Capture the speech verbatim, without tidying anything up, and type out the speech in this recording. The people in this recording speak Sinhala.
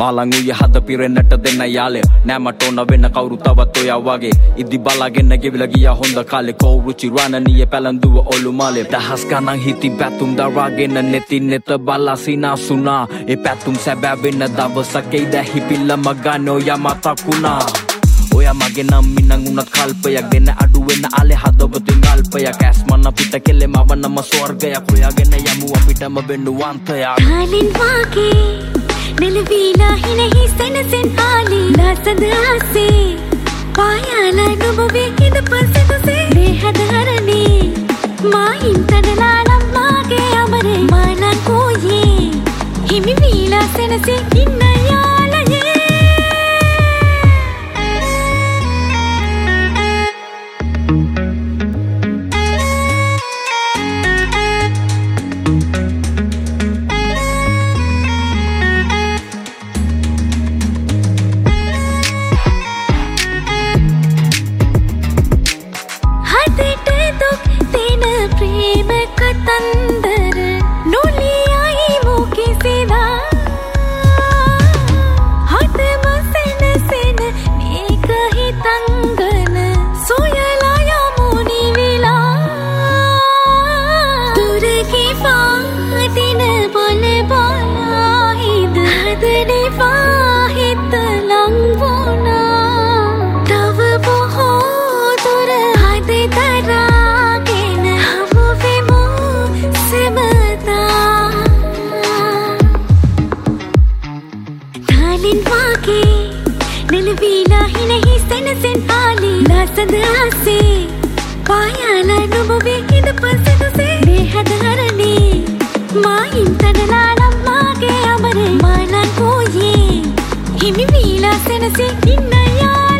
මාළංගුයේ හද පිරෙන්නට දෙන්න යාලේ නෑ මට ඕන වෙන කවුරු තවත් ඔයා වගේ ඉදි බලාගෙන ගෙවිලා ගියා හොඳ කාලේ කවුරු චිරානනියේ පැලඳුව ඔලු මාලේ දහස් ගණන් හිතින් පැතුම් දරාගෙන නෙති නෙත බලා සිනාසුනා ඒ පැතුම් සැබෑ වෙන දවසක එයිද හිපිල්ලම ගන්න ඔයා මතකුණා ඔයා මගේ නම් මිනං උනත් කල්පයක් දෙන්න අඩු වෙන ආලේ හදවතින් අල්පයක් ඇස් මන පිට කෙලෙම අවනම ස්වර්ගයක් හොයාගෙන යමු අපිටම වෙන්නුවන්තයක් කාලින් වාගේ නෙලවිලා හිනෙහි සෙනසෙන් ආලි ලාසද ආසේ පායාලා නුඹේ හිඳ පසෙකුසේ දේහද හරණේ මායින් තනලානම් මාගේ අමරේ මානන් කෝයේ හිමි වීලා සෙනසේ ඉන්න යාලයේ कतंदर नोलियाई मुके सेदा हाथ मसेन सेन नेक ही तंगन सोयलाया मुनि विला दूर की फातिन बोले बोला हिद हदने फाहित लंगोना तव बोहो दूर हाथ तरा නෙලවිලා හිනෙහි සෙනසෙන් ආලි ලාසද ආසේ පායාලා නුඹේ හිඳ පසෙකුසේ දේහද හරණේ මායින් තනලානම් මාගේ අමරේ මානන් කෝයේ හිමි වීලා සෙනසේ ඉන්න යා